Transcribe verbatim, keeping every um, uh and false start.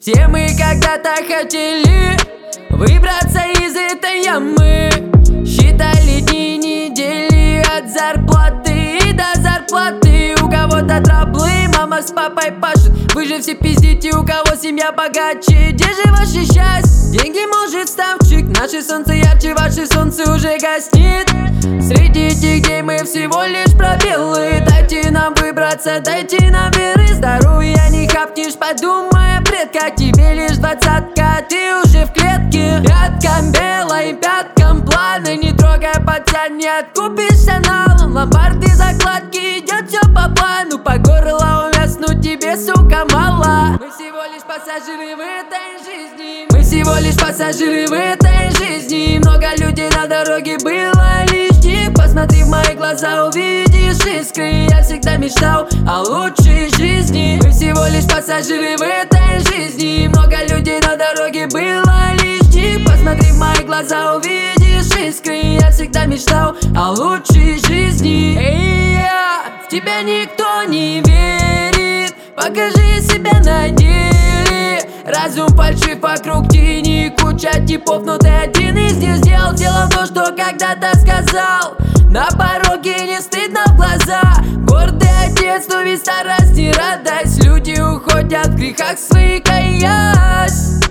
Все мы когда-то хотели выбраться из этой ямы. Считали дни, недели от зарплаты и до зарплаты. У кого-то траблы, мама с папой пашут. Вы же все пиздите, у кого семья богаче. Где же ваше счастье? Деньги, может, ставчик. Наше солнце ярче, ваше солнце уже гаснет. Среди этих дней мы всего лишь пробелы. Дайте нам выбраться, дайте нам веры. Здоровья не хапнешь, подумай о предках. Тебе лишь двадцатка, ты уже в клетке. Пяткам белой, пяткам плана. Не трогай, пацан, не откупишься налом. Ломбарды, закладки, идет все по плану. По горло увязнуть тебе, сука, мало. Мы всего лишь пассажиры в этой жизни. Мы всего лишь пассажиры в этой жизни. Много людей на дороге было лишних. Посмотри в мои глаза, увидишь искры. Я всегда мечтал о лучшей жизни. Мы всего лишь пассажиры в этой жизни. Много людей на дороге было лишних. Посмотри в мои глаза, увидишь искры. Я всегда мечтал о лучшей жизни. Эй, я, в тебя никто не верит. Покажи себя на деле. Разум фальшив, вокруг тени. Куча типов, но ты один из них сделал. Сделал то, что когда-то сказал. На пороге не стыдно в глаза. Гордый отец, но ведь старость не радость. Люди уходят в грехах своих, каясь.